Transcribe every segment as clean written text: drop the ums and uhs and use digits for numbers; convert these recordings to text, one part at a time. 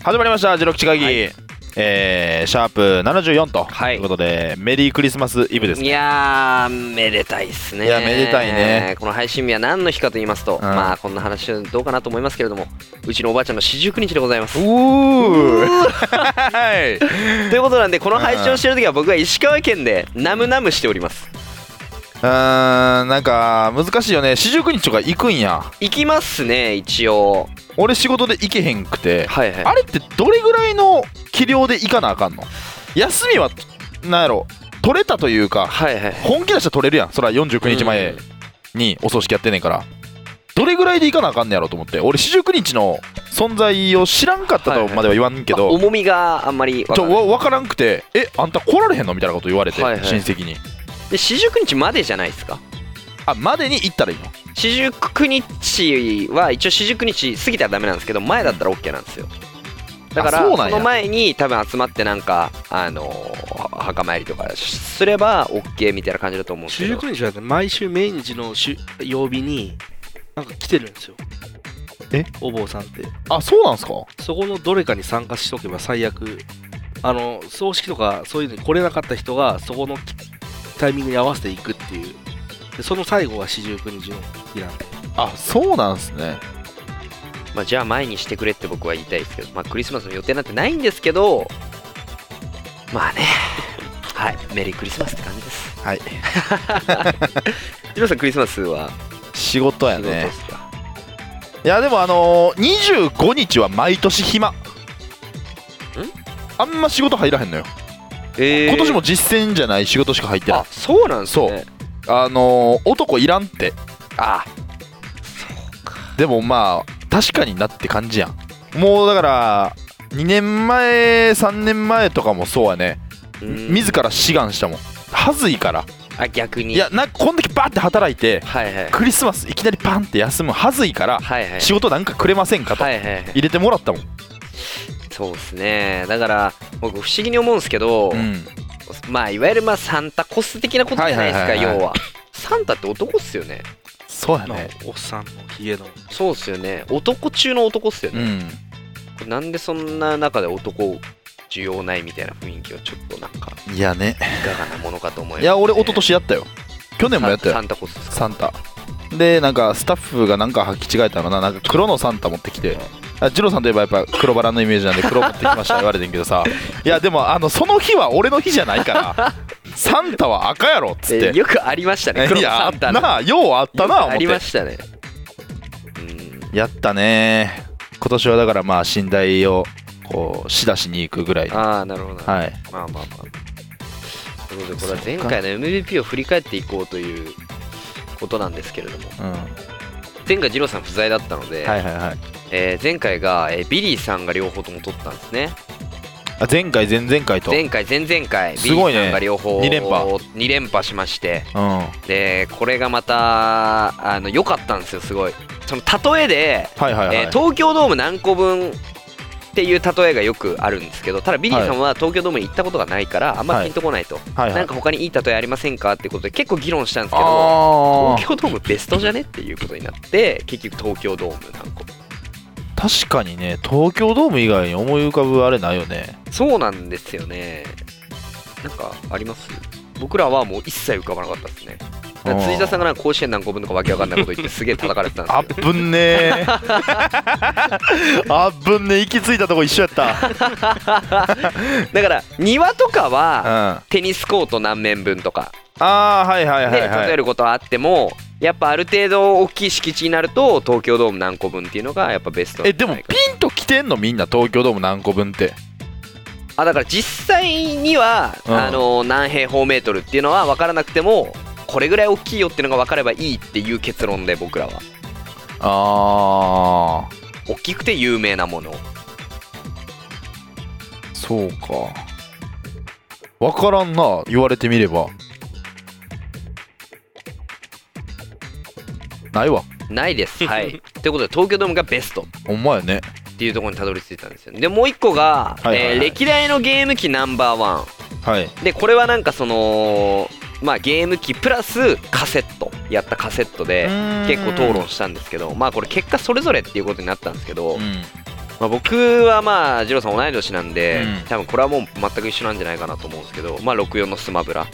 始まりましたジロ吉会議、シャープ74ということで、メリークリスマスイブですね。 いやーめでたいっすね。 いやめでたいね。 この配信日は何の日かと言いますと、まあこんな話どうかなと思いますけれども、うちのおばあちゃんの四十九日でございます。ということなんで、この配信をしている時は僕は石川県でナムナムしております。 なんか難しいよね。四十九日とか行くんや。 行きますね一応。 俺仕事で行けへんくて、 はいはい、 あれってどれぐらいの器量で行かなあかんの？休みはなんやろ取れたというか、 はいはい、 本気出したら取れるやん。そら49日前にお葬式やってんねんから、どれぐらいで行かなあかんねやろと思って。俺四十九日の存在を知らんかったとまでは言わんけど、 重みがあんまり分からんくて、あんた来られへんのみたいなこと言われて、親戚に。 で四十九日までじゃないですか。 までに行ったらいいの？ 四十九日は一応四十九日過ぎたらダメなんですけど、前だったら OK なんですよ。だからその前に多分集まってなんか墓参りとかすれば OK みたいな感じだと思うんですけど、 四十九日はね、毎週命日の曜日になんか来てるんですよ。お坊さんって。 そうなんすか？ そこのどれかに参加しとけば最悪、葬式とかそういうのに来れなかった人がそこのタイミングに合わせていくっていう。でその最後が四十九日の日なんで。 そうなんすね。 じゃあ前にしてくれって僕は言いたいですけど、クリスマスの予定なんてないんですけど、まあねはいメリークリスマスって感じです。 はいジローさんクリスマスは仕事やね。 仕事ですか？ いやでも25日は毎年暇。あんま仕事入らへんのよ。今年も実践じゃない仕事しか入ってない。 そうなんですね。 男いらんって。 そうか。 でもまあ確かになって感じやん。もうだから2年前3年前とかもそうやね。自ら志願したもん。はずいから。 逆に。 いやこんだけバーって働いて、クリスマスいきなりパンって休むはずいから、仕事なんかくれませんかと入れてもらったもん。 そうですね。だから僕不思議に思うんですけど、いわゆるサンタコス的なことじゃないですか。要はサンタって男っすよね。 そうやね。おっさんのヒゲの。 そうっすよね。男中の男っすよね。これなんでそんな中で男需要ないみたいな雰囲気はちょっとなんかいやね、 いかがなものかと思います、 いや俺一昨年やったよ。去年もやったよ。 サンタコスですか？ サンタでなんかスタッフがなんか履き違えたのな。なんか黒のサンタ持ってきて、ジローさんといえばやっぱ黒バラのイメージなんで黒持ってきました言われてんけどさ、いやでもその日は俺の日じゃないからサンタは赤やろっつって、 よくありましたね。黒のサンタなあ、ようあったな思って。 ありましたね。 やったね。今年はだから寝台をこう仕出しに行くぐらい。 なるほど。 はい。 ということでこれは前回の MVP を振り返っていこうということなんですけれども、前回ジローさん不在だったので、前回がビリーさんが両方とも取ったんですね。 前回前々回と前々回ビリーさんが両方2連覇しまして、でこれがまた良かったんですよ。すごいその例えで東京ドーム何個分っていう例えがよくあるんですけど、ただビリーさんは東京ドームに行ったことがないからあんまピンとこないと、なんか他にいい例えありませんかってことで結構議論したんですけど、東京ドームベストじゃねっていうことになって、結局東京ドーム何個。 確かにね、東京ドーム以外に思い浮かぶあれないよね。 そうなんですよね。なんかあります？僕らはもう一切浮かばなかったですね。辻田さんがなんか甲子園何個分とかわけわかんないこと言ってすげえ叩かれてたんですよ。 ぶんねぶんね、行き着いたとこ一緒やっただから庭とかはテニスコート何面分とかで例えることはあっても、やっぱある程度大きい敷地になると東京ドーム何個分っていうのがやっぱベスト。 でもピンときてんのみんな東京ドーム何個分って。 だから実際には何平方メートルっていうのは分からなくても、これぐらい大きいよっていうのが分かればいいっていう結論で、僕らは大きくて有名なもの。 そうか、分からんな、言われてみれば。ないわ。 ないです。はいということで東京ドームがベスト。 ほんまやね。 っていうところにたどり着いたんですよ。でもう一個が歴代のゲーム機ナンバーワン。でこれはなんかそのゲーム機プラスカセットやったカセットで結構討論したんですけど、これ結果それぞれっていうことになったんですけど、 まあ、僕はまあ二郎さん同い年なんで、多分これはもう全く一緒なんじゃないかなと思うんですけど、まあ64のスマブラ。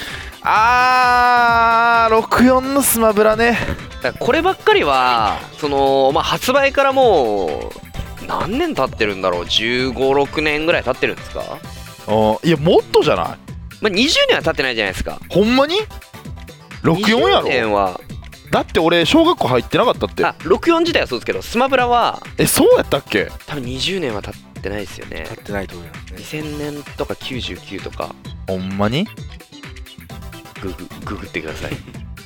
64のスマブラね。 だからこればっかりはその、まあ、発売からもう何年経ってるんだろう、15、6年ぐらい経ってるんですか？ いやもっとじゃない？ まあ、20年は経ってないじゃないですか。 ほんまに64やろ？ 20年はだって俺小学校入ってなかったって。 64自体はそうですけど、スマブラはそうやったっけ？ 多分20年は経ってないですよね。 経ってないと思いますね。 2000年とか99とか。 ほんまに？ ググってください。経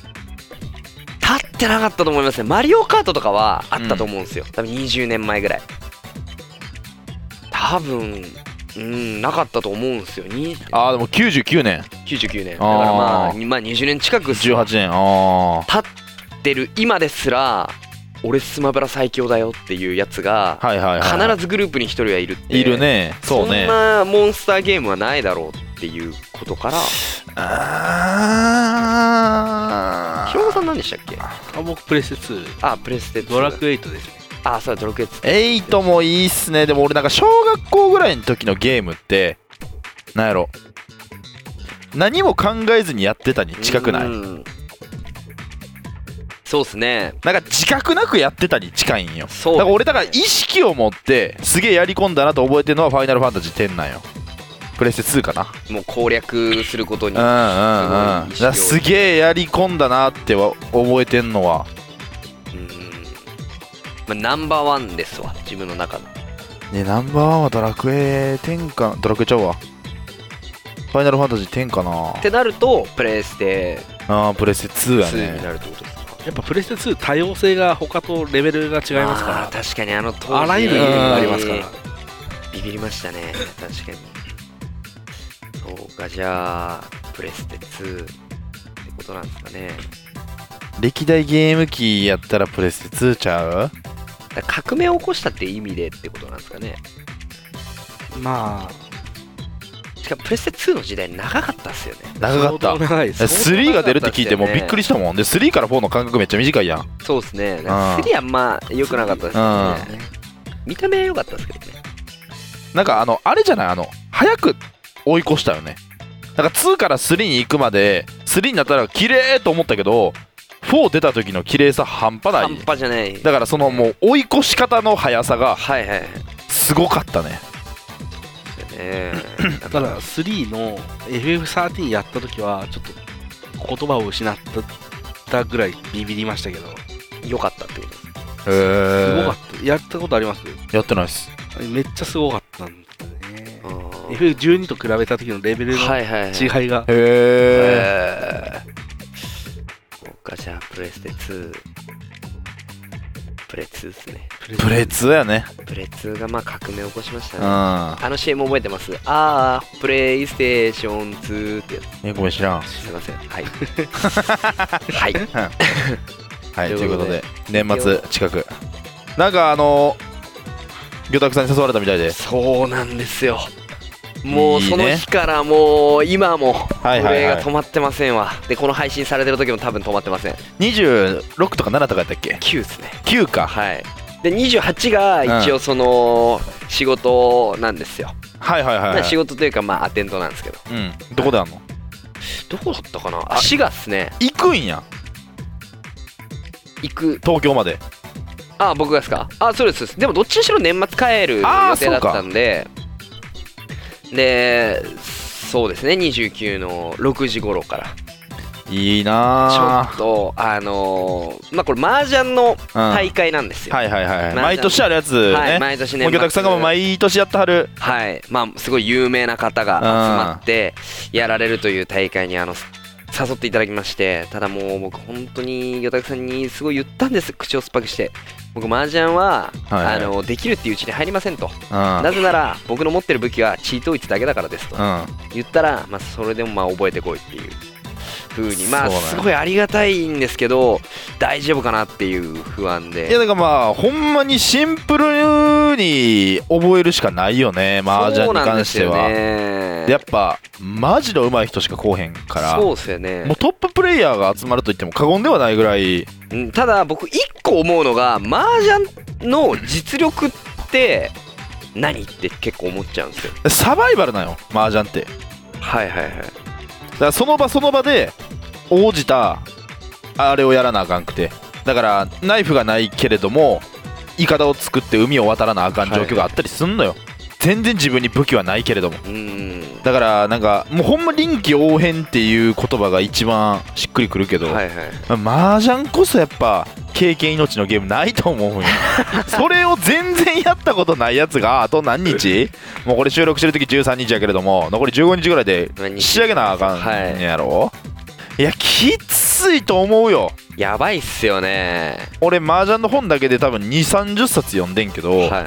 ってなかったと思いますね。マリオカートとかはあったと思うんですよ、多分20年前ぐらい。多分なかったと思うんですよ。でも 99年だからまあ20年近くっすよ。 18年経ってる今ですら俺スマブラ最強だよっていうやつが必ずグループに一人はいるって。 いるね。そうね。 そんなモンスターゲームはないだろうっていうことから。ひろこさん何でしたっけ？ 僕プレステ2。 プレステ2。 ドラクエ8ですね。 そうだ、ドラクエ 8もいいっすね。でも俺なんか小学校ぐらいの時のゲームってなんやろ、何も考えずにやってたに近くない？ そうっすね。 なんか自覚なくやってたに近いんよ。だから俺意識を持ってすげえやり込んだなと覚えてるのはファイナルファンタジー10なんよ。プレステ2かな。 もう攻略することにすげえやり込んだなっては覚えてんのはナンバーワンですわ、自分の中の。 ナンバーワンはドラクエ10か。ドラクエちゃうわ、ファイナルファンタジー10かなってなるとプレステプレステ2やね。 になるってことですか？ やっぱプレステ2多様性が他とレベルが違いますから。 確かに当時あらゆるゲームがありますから。 ビビりましたね、確かに。そうか、じゃあプレステ2ってことなんですかね。 歴代ゲーム機やったらプレステ2ちゃう？ 革命を起こしたって意味でってことなんですかね。 まあしかもプレステ2の時代長かったっすよね。 長かった。3が出るって聞いてもうびっくりしたもんで、3から4の間隔めっちゃ短いやん。 そうですね。3はまあ良くなかったですね。見た目は良かったですけどね。 なんかあれじゃない、早く追い越したよね。なんか2から3に行くまで3になったら綺麗と思ったけど、4出た時の綺麗さ半端ない。 半端じゃない。 だからそのもう追い越し方の速さがすごかったね。 ただ3の FF13 やった時はちょっと言葉を失ったぐらいビビりましたけど、 良かったってことです。 すごかった。やったことあります？ やってないっす。 めっちゃすごかったんですね。FF12 と比べた時のレベルの違いが。 そうか、じゃあプレステ2。プレ2ですね。 プレ2やね。 プレ2がまあ革命を起こしましたね。CM 覚えてます？プレイステーション2ってやつ。 ごめん知らん。 すいません。はい。 はい、ということで年末近くなんか魚拓さんに誘われたみたいで。 そうなんですよ。もうその日からもう今もこれが止まってませんわ。でこの配信されてる時も多分止まってません。 26とか7とかやったっけ ？9ですね。 9か。 はい。で28が一応その仕事なんですよ。仕事というかまあアテンドなんですけど。 どこであんの？ どこだったかな。滋賀っすね。 行くんや。 行く。 東京まで。 僕がですか？そうです。でもどっちにしろ年末帰る予定だったんで。でそうですね、29の6時頃からいいなちょっとまあこれ麻雀の大会なんですよ。 毎年あるやつね。 毎年ね。 魚拓さんがも毎年やってはる。 まあすごい有名な方が集まってやられるという大会に誘っていただきまして、ただもう僕本当に魚拓さんにすごい言ったんです。口を酸っぱくして、僕麻雀はできるっていううちに入りませんと。なぜなら僕の持ってる武器はチートイツだけだからですと言ったら、まあそれでもまあ覚えてこいっていう風に、まあすごいありがたいんですけど、大丈夫かなっていう不安で。 いやだからまあほんまにシンプルに覚えるしかないよね、麻雀に関しては。やっぱマジで上手い人しか来おへんから。 そうですよね。 もうトッププレイヤーが集まると言っても過言ではないぐらい。 ただ僕一個思うのが、麻雀の実力って何って結構思っちゃうんですよ。 サバイバルなよ麻雀って。 はいはいはい。 だからその場その場で応じたあれをやらなあかんくて、だからナイフがないけれどもイカダを作って海を渡らなあかん状況があったりすんのよ、はい、全然自分に武器はないけれども。だからなんかもうほんま臨機応変っていう言葉が一番しっくりくるけど、はいはい、麻雀こそやっぱ経験命のゲームないと思うんよそれを全然やったことないやつがあと何日もうこれ収録してる時13日やけれども残り15日ぐらいで仕上げなあかんやろ、はい、いやきついと思うよ。 やばいっすよね。 俺麻雀の本だけで多分 2,30 冊読んでんけど、はい、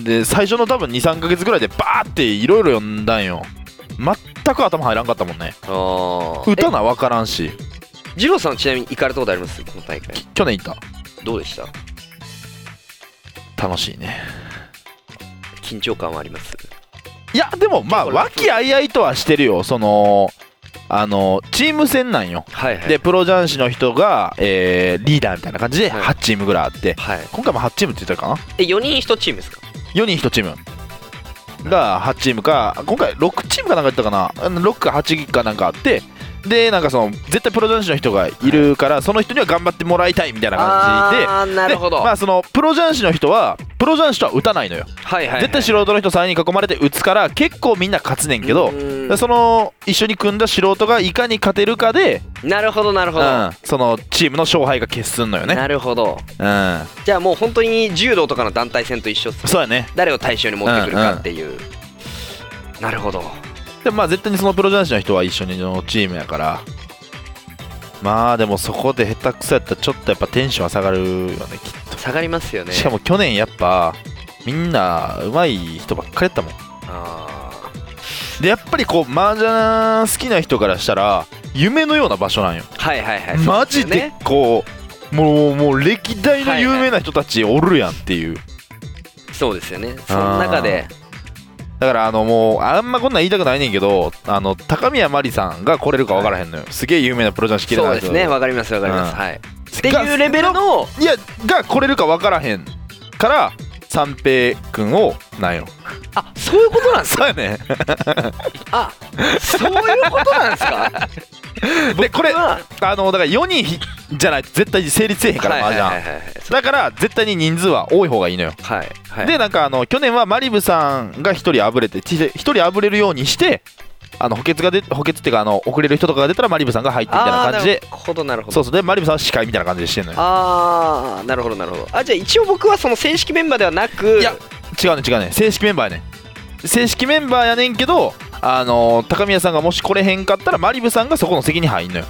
で最初の多分 2,3 ヶ月ぐらいでバーっていろいろ読んだんよ。全く頭入らんかったもんね。歌な分からんし。 二郎さんちなみに行かれたことあります？この大会。 去年行った。 どうでした？ 楽しいね。 緊張感はあります？ いやでもまあ和気あいあいとはしてるよ。そのチーム戦なんよ、はいはい、でプロ雀士の人が、リーダーみたいな感じで8チームぐらいあって、はい、今回も8チームって言ったかな。 4人1チームですか ？4人1チームが8チームか、今回6チームかなんか言ったかな、6か8かなんかあって、でなんかその絶対プロ雀士の人がいるから、はい、その人には頑張ってもらいたいみたいな感じで、 なるほど。 まあそのプロ雀士の人はプロ雀士とは打たないのよ、はいはいはい、絶対素人の人3人囲まれて打つから結構みんな勝つねんけど、その一緒に組んだ素人がいかに勝てるかで、 なるほどなるほど、 そのチームの勝敗が決すんのよね。 なるほど、じゃあもう本当に柔道とかの団体戦と一緒っすね。 そうやね。 誰を対象に持ってくるかっていう、なるほど。 でもまあ絶対にそのプロ雀士の人は一緒にのチームやから、まあでもそこで下手くそやったらちょっとやっぱテンションは下がるよね、きっと。 下がりますよね。 しかも去年やっぱみんな上手い人ばっかりやったもん。でやっぱりこう麻雀好きな人からしたら夢のような場所なんよ。 はいはいはい、 マジでこうもう歴代の有名な人たちおるやんっていう、 そうですよね。その中でだからもうあんまこんなん言いたくないねんけど、高宮真理さんが来れるか分からへんのよ、はい、すげえ有名なプロ雀士嫌いな人。 そうですね、分かります分かります、はい、っていうレベルのいやが来れるか分からへんから三平君をなんよ。 あ、そういうことなんですか。 そうやねあ、そういうことなんですかでこれだから4人じゃないと絶対成立せえへんから麻雀だから絶対に人数は多い方がいいのよ、はいはい、でなんか去年はマリブさんが1人あぶれて1人あぶれるようにして補欠っていうか遅れる人とかが出たらマリブさんが入ってみたいな感じで、 なるほどなるほど、 そうそう、でマリブさんは司会みたいな感じでしてんのよ。 ああ、なるほどなるほど。あ、じゃあ一応僕はその正式メンバーではなく、 いや違うね正式メンバーやね。正式メンバーやねんけど高宮さんがもし来れへんかったらマリブさんがそこの席に入んのよ。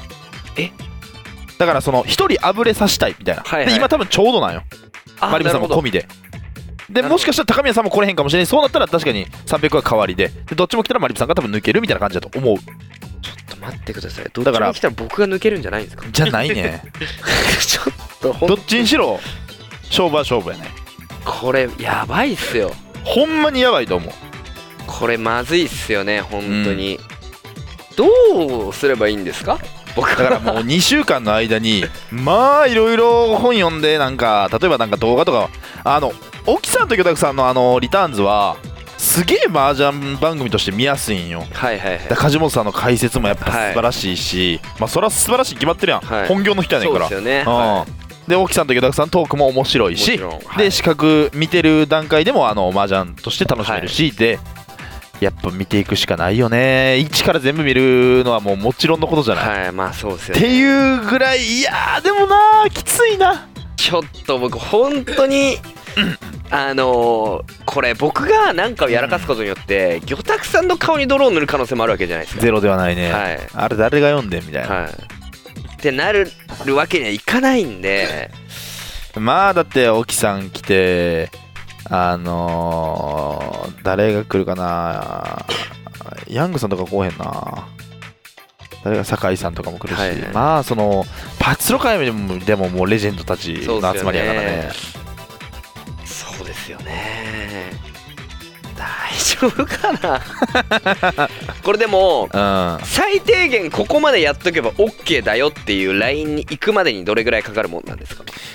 だからその1人あぶれさせたいみたいな、はいはい、で今多分ちょうどなんよ、マリブさんも込みで。でもしかしたら高宮さんも来れへんかもしれない。そうなったら確かに300は代わりで、どっちも来たらマリブさんが多分抜けるみたいな感じだと思う。 ちょっと待ってください、どっちも来たら僕が抜けるんじゃないんですか。 じゃないねちょっとどっちにしろ勝負は勝負やね。 これやばいっすよ、 ほんまにやばいと思う。 これまずいっすよね本当に、どうすればいいんですか。僕だからもう2週間の間にまあいろいろ本読んで、なんか例えばなんか動画とか沖さんと魚拓さんのリターンズはすげえ麻雀番組として見やすいんよ。はいはいはい。梶本さんの解説もやっぱ素晴らしいし、まあそれは素晴らしい決まってるやん、本業の人やねんから。 そうですよね。 で沖さんと魚拓さんトークも面白いし、で資格見てる段階でも麻雀として楽しめるし、でやっぱ見ていくしかないよね。一から全部見るのはもちろんのことじゃない。 はい、まあそうですよね。 っていうぐらい、いやーでもなーきついな。 ちょっと僕本当にこれ僕が何かをやらかすことによって魚拓さんの顔に泥を塗る可能性もあるわけじゃないですか。 ゼロではないね、はい、あれ誰が読んでんみたいな、 はい、ってなるわけにはいかないんでまあだって沖さん来て誰が来るかな、ヤングさんとか来おへんな、誰が酒井さんとかも来るし、はいはい、まあそのパチスロ界でももうレジェンドたちの集まりやからね。 そうですよね。大丈夫かなこれでも、最低限ここまでやっとけば OK だよっていうラインに行くまでにどれぐらいかかるもんなんですか。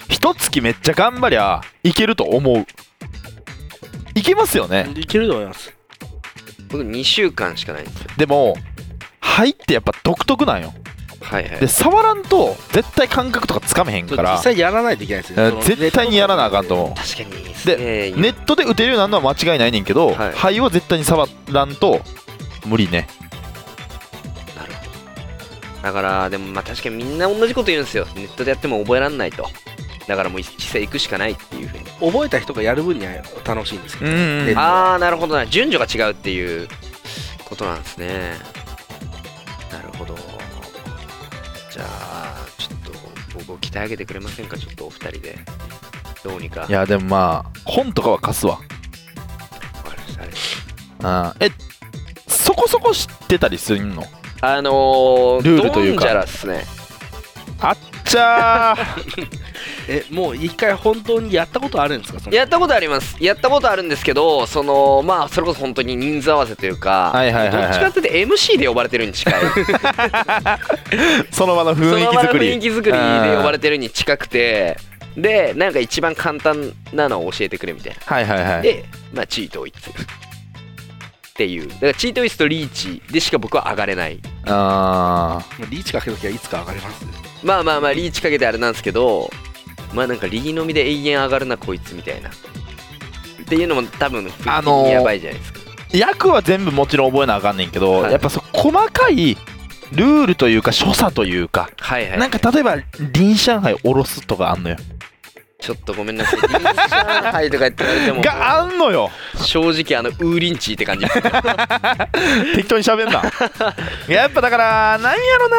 一月めっちゃ頑張りゃいけると思う。いけますよね。 いけると思います。 僕2週間しかないんですよ。 でも肺ってやっぱ独特なんよ。 はいはい。 で触らんと絶対感覚とかつかめへんから実際やらないといけないですよね。 絶対にやらなあかんと思う。 確かにでネットで打てるようになるのは間違いないねんけど、 はい、 肺は絶対に触らんと無理ね。 なるほど。だからでもまあ確かにみんな同じこと言うんですよ。ネットでやっても覚えらんないと。だからもう実際行くしかないっていうふうに。 覚えた人がやる分には楽しいんですけど、 ね。 ああなるほどな。順序が違うっていうことなんですね。なるほど。じゃあちょっと僕を鍛え上げてくれませんか、ちょっとお二人でどうにか。 いやでもまあ本とかは貸すわ。 わかりました。 そこそこ知ってたりするの？ルールというか。ドンジャラっすね。 あっちゃーもう一回本当にやったことあるんですか？ やったことあります。やったことあるんですけど、まあそれこそ本当に人数合わせというか、どっちかっていうと MC で呼ばれてるに近いその場の雰囲気作りで呼ばれてるに近くて、でなんか一番簡単なのを教えてくれみたいな。でまあチートをいつっていう、だからチートイスとリーチでしか僕は上がれない。 リーチかけときはいつか上がれます。 まあリーチかけてあれなんですけど、まあなんかリーのみで永遠上がるなこいつみたいなっていうのも多分やばいじゃないですか。 役は全部もちろん覚えなあかんねんけど、やっぱ細かいルールというか所作というか、なんか例えば林上海下ろすとかあんのよ。 ちょっとごめんなさい。林上海とか言って言われてもがあんのよ。 正直ウーリンチーって感じ適当に喋んな。やっぱだからなんやろ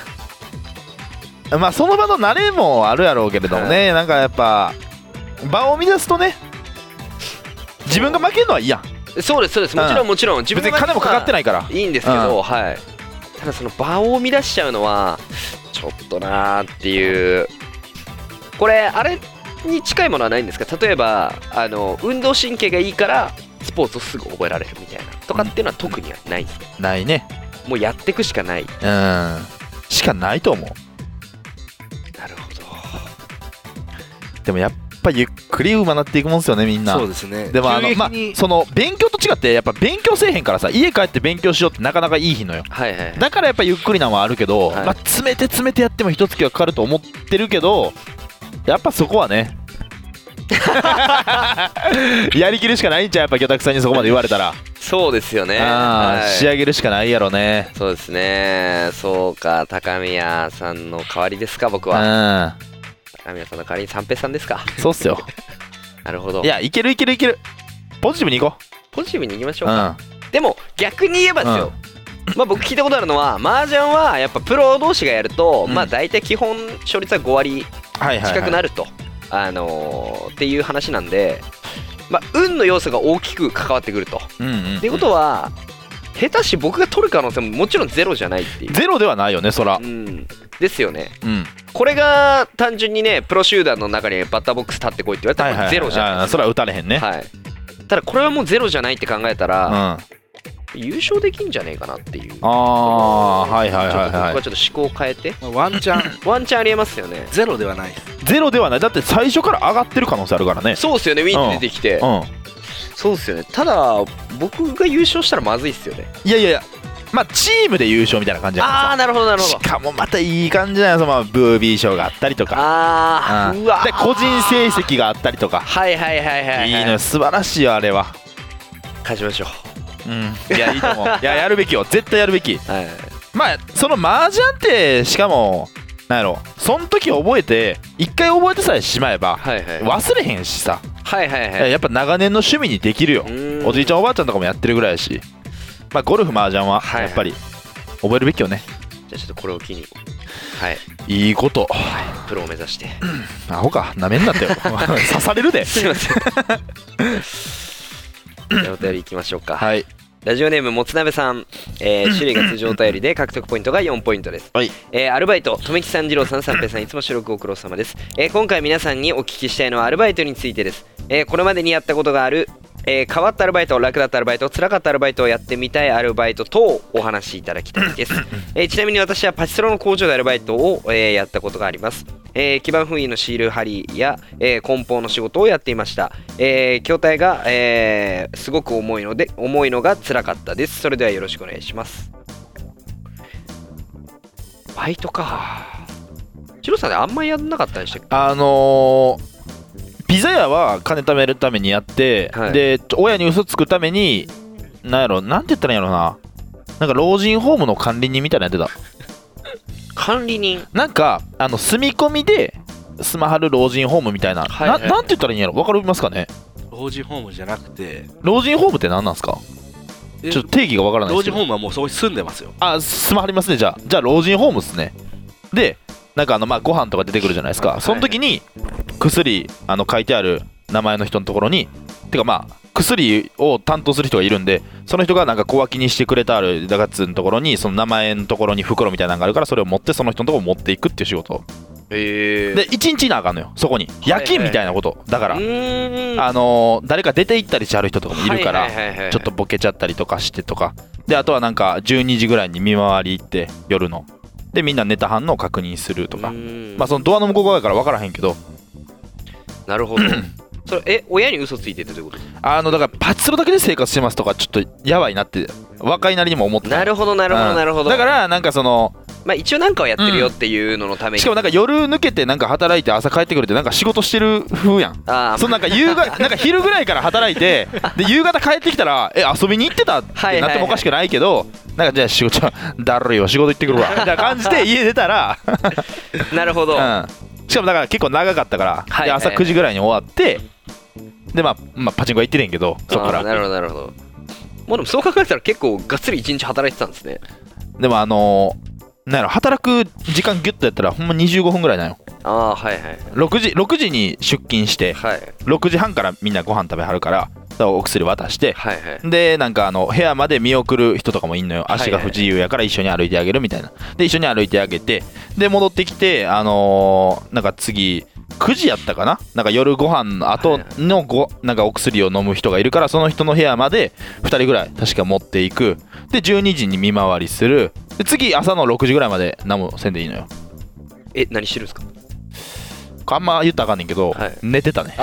な、まあその場の慣れもあるやろうけれどもね、なんかやっぱ場を乱すとね、自分が負けるのはいいやん。 そうですもちろん自分別に金もかかってないからいいんですけど、はい。ただその場を乱しちゃうのはちょっとなーっていう。これあれに近いものはないんですか？例えば運動神経がいいからスポーツをすぐ覚えられるみたいなとかっていうのは特にはないですか？ ないね。 もうやっていくしかない。 しかないと思う。 なるほど。 でもやっぱゆっくり上手なっていくもんですよね、みんな。 そうですね。 でもその勉強と違ってやっぱ勉強せえへんからさ、家帰って勉強しようってなかなかいい日のよ。だからやっぱゆっくりなんはあるけど、詰めてやっても一月はかかると思ってるけど、やっぱそこはねやりきるしかないんちゃう。やっぱ魚拓さんにそこまで言われたら。 そうですよね。 仕上げるしかないやろね。 そうですね。そうか、高宮さんの代わりですか、僕は。高宮さんの代わりに三平さんですか。 そうっすよ。 なるほど。 いや、いける。ポジティブにいこう。 ポジティブにいきましょうか。でも逆に言えばですよ、まあ僕聞いたことあるのは、麻雀はやっぱプロ同士がやると、まあ大体基本勝率は5割近くなると、っていう話なんで、まあ運の要素が大きく関わってくると。っていうことは、下手し僕が取る可能性ももちろんゼロじゃないっていう。 ゼロではないよね、そら。 ですよね。これが単純にね、プロ集団の中にバッターボックス立ってこいって言われたらゼロじゃないですか。 それは打たれへんね。 ただこれはもうゼロじゃないって考えたら、優勝できんじゃねえかなっていう。僕はちょっと思考を変えて、 ワンチャンありえますよね。 ゼロではない。 だって最初から上がってる可能性あるからね。 そうですよね。ウィンって出てきて、そうですよね。ただ僕が優勝したらまずいっすよね。 いやまあチームで優勝みたいな感じじゃないですか。 なるほど。 しかもまたいい感じじゃないですか。ブービー賞があったりとか、 うわで個人成績があったりとか。いいの、素晴らしいよあれは。 勝ちましょう。いやいいと思う。いややるべきよ、絶対やるべき。まあその麻雀ってしかもなんやろ、その時覚えて一回覚えてさえしまえば忘れへんしさ。やっぱ長年の趣味にできるよ。おじいちゃんおばあちゃんとかもやってるぐらいやし、まあゴルフ麻雀はやっぱり覚えるべきよね。 じゃあちょっとこれを機に、 いいこと、 プロを目指して。 アホか、なめんなってよ。刺されるで。 すいません。じゃあお便りいきましょうか。ラジオネームもつなべさん、種類が通常お便りで獲得ポイントが4ポイントです。アルバイト、とめきさん、じろうさん、三平さん、いつも収録ご苦労様です。今回皆さんにお聞きしたいのはアルバイトについてです。これまでにやったことがある、変わったアルバイト、楽だったアルバイト、辛かったアルバイトをやってみたいアルバイト等をお話しいただきたいです。ちなみに私はパチスロの工場でアルバイトを、やったことがあります。 基板封印のシール貼りや、梱包の仕事をやっていました。筐体が、すごく重いのが辛かったです。それではよろしくお願いします。バイトか。ジローさんあんまりやんなかったんでしたっけ？ ピザ屋は金貯めるためにやって、はい、で親に嘘つくためになんて言ったらいいんやろな、なんか老人ホームの管理人みたいなやってた。 管理人なんか住み込みで住まはる老人ホームみたいな、はいはい、なんて言ったらいいんやろ、分かりますかね？ 老人ホームじゃなくて、 老人ホームって何なんですか？ちょっと定義が分からないですけど。 老人ホームはもうそこに住んでますよ。 住まはりますね。じゃあ老人ホームっすね。でなんかまあご飯とか出てくるじゃないですか、はい、その時に薬書いてある名前の人のところに、てかまあ薬を担当する人がいるんで、その人がなんか小分けにしてくれてあるやつのところに、その名前のところに袋みたいなのがあるから、それを持ってその人のところに持っていくっていう仕事で、1日いなあかんのよ、そこに夜勤みたいなこと、だから誰か出て行ったりしはる人とかもいるから、ちょっとボケちゃったりとかしてとかで、あとはなんか12時ぐらいに見回り行って夜のでみんな寝た反応を確認するとか、まあそのドアの向こう側やから分からへんけど。 なるほど。それ親に嘘ついてってどういうこと？ だからパチスロだけで生活してますとかちょっとやばいなって若いなりにも思ってた。 なるほどなるほど、 だからなんかそのまあ一応なんかはやってるよっていうののために、 しかもなんか夜抜けてなんか働いて朝帰ってくるってなんか仕事してる風やん。そのなんかなんか昼ぐらいから働いてで夕方帰ってきたら遊びに行ってたってなってもおかしくないけど、なんかじゃあ仕事だるいわ仕事行ってくるわみたいな感じで家出たらなるほど、 しかもだから結構長かったから、で朝9時ぐらいに終わってでまあパチンコ行ってるんけど、そっからなるほどなるほど。もうでもそう考えたら結構がっつり1日働いてたんですね。 でもなんやろ、働く時間ギュッとやったらほんま25分ぐらいなんよ。 はいはい。 6時に出勤して、はい、6時半からみんなご飯食べはるからお薬渡して、はいはい、でなんか部屋まで見送る人とかもいんのよ。足が不自由やから一緒に歩いてあげるみたいな。で一緒に歩いてあげてで戻ってきてなんか次9時やったかな、なんか夜ご飯の後のなんかお薬を飲む人がいるから、その人の部屋まで2人ぐらい確か持っていく。で12時に見回りする。で次朝の6時ぐらいまで何もせんでいいのよ。 何してるんですか？ あんま言ったらあかんねんけど、はい、寝てたね。